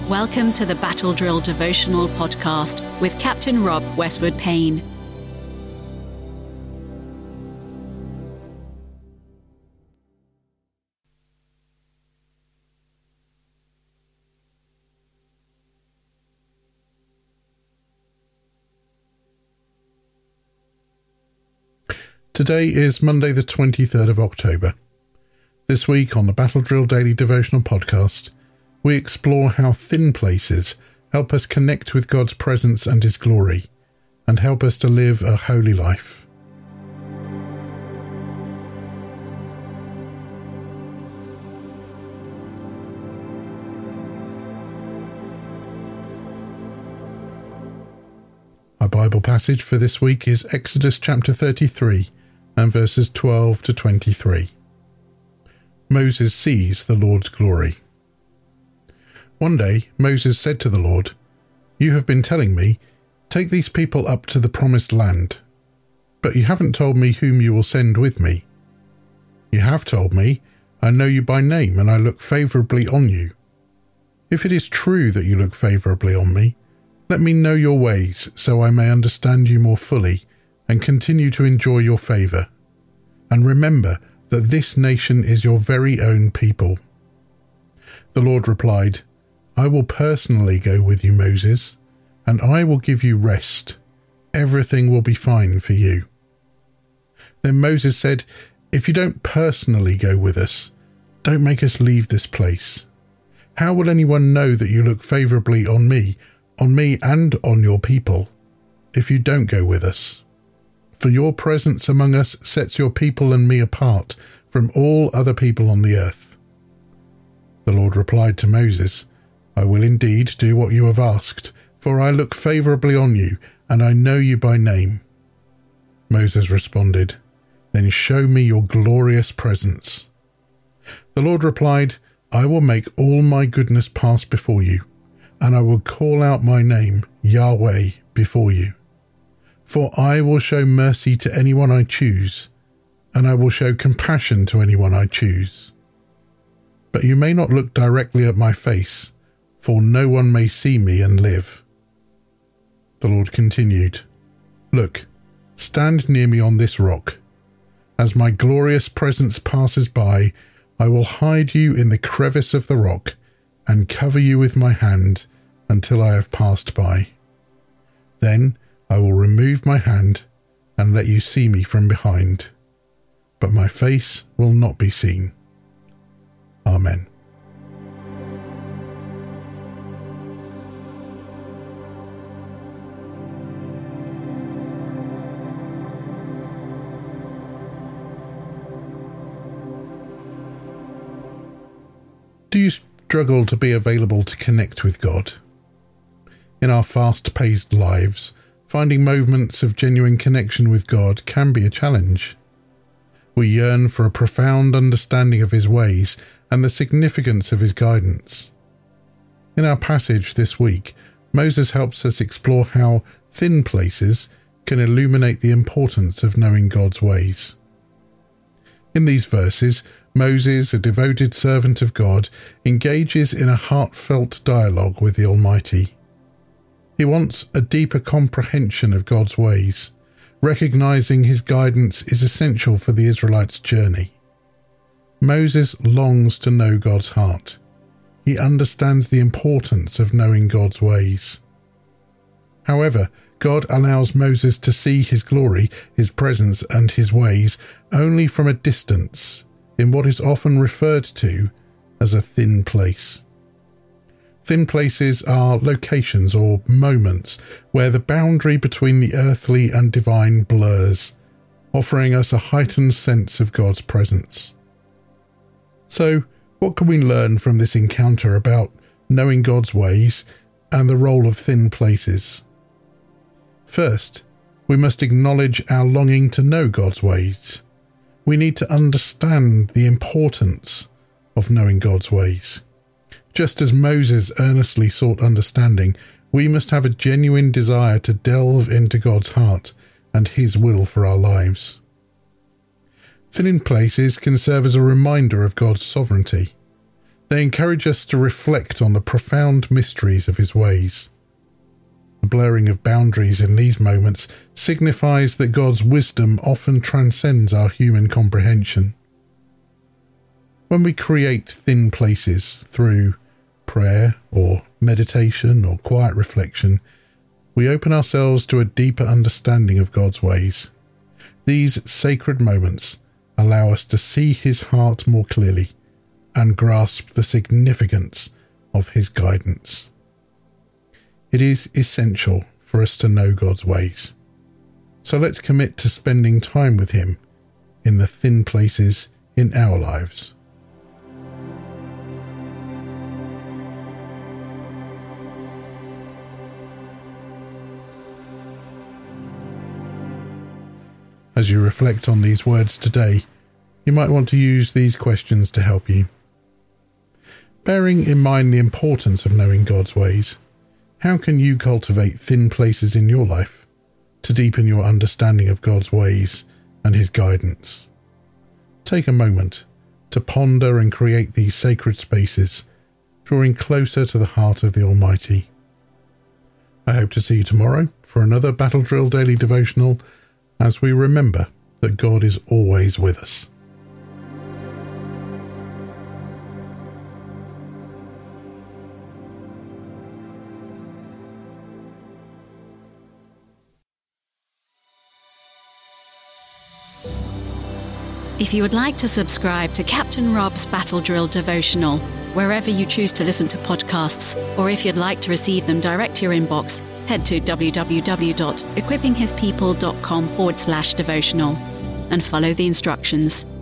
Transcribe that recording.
Welcome to the Battle Drill Devotional Podcast with Captain Rob Westwood Payne. Today is Monday the 23rd of October. This week on the Battle Drill Daily Devotional Podcast, we explore how thin places help us connect with God's presence and His glory, and help us to live a holy life. Our Bible passage for this week is Exodus chapter 33 and verses 12 to 23. Moses sees the Lord's glory. One day Moses said to the Lord, "You have been telling me, 'Take these people up to the promised land,' but you haven't told me whom you will send with me. You have told me, 'I know you by name and I look favourably on you.' If it is true that you look favourably on me, let me know your ways so I may understand you more fully and continue to enjoy your favour. And remember that this nation is your very own people." The Lord replied, "I will personally go with you, Moses, and I will give you rest. Everything will be fine for you." Then Moses said, "If you don't personally go with us, don't make us leave this place. How will anyone know that you look favourably on me and on your people, if you don't go with us? For your presence among us sets your people and me apart from all other people on the earth." The Lord replied to Moses, "I will indeed do what you have asked, for I look favourably on you, and I know you by name." Moses responded, "Then show me your glorious presence." The Lord replied, "I will make all my goodness pass before you, and I will call out my name, Yahweh, before you. For I will show mercy to anyone I choose, and I will show compassion to anyone I choose. But you may not look directly at my face, for no one may see me and live." The Lord continued, "Look, stand near me on this rock. As my glorious presence passes by, I will hide you in the crevice of the rock and cover you with my hand until I have passed by. Then I will remove my hand and let you see me from behind, but my face will not be seen." Amen. Do you struggle to be available to connect with God? In our fast-paced lives, finding moments of genuine connection with God can be a challenge. We yearn for a profound understanding of His ways and the significance of His guidance. In our passage this week, Moses helps us explore how thin places can illuminate the importance of knowing God's ways. In these verses, Moses, a devoted servant of God, engages in a heartfelt dialogue with the Almighty. He wants a deeper comprehension of God's ways, recognizing His guidance is essential for the Israelites' journey. Moses longs to know God's heart. He understands the importance of knowing God's ways. However, God allows Moses to see His glory, His presence, and His ways only from a distance, in what is often referred to as a thin place. Thin places are locations or moments where the boundary between the earthly and divine blurs, offering us a heightened sense of God's presence. So, what can we learn from this encounter about knowing God's ways and the role of thin places? First, we must acknowledge our longing to know God's ways. We need to understand the importance of knowing God's ways. Just as Moses earnestly sought understanding, we must have a genuine desire to delve into God's heart and His will for our lives. Thin places can serve as a reminder of God's sovereignty. They encourage us to reflect on the profound mysteries of his ways. The blurring of boundaries in these moments signifies that God's wisdom often transcends our human comprehension. When we create thin places through prayer or meditation or quiet reflection, we open ourselves to a deeper understanding of God's ways. These sacred moments allow us to see his heart more clearly and grasp the significance of his guidance. It is essential for us to know God's ways. So let's commit to spending time with him in the thin places in our lives. As you reflect on these words today, you might want to use these questions to help you. Bearing in mind the importance of knowing God's ways, how can you cultivate thin places in your life to deepen your understanding of God's ways and his guidance? Take a moment to ponder and create these sacred spaces, drawing closer to the heart of the Almighty. I hope to see you tomorrow for another Battle Drill Daily Devotional, as we remember that God is always with us. If you would like to subscribe to Captain Rob's Battle Drill Devotional, wherever you choose to listen to podcasts, or if you'd like to receive them direct to your inbox, head to www.equippinghispeople.com/devotional and follow the instructions.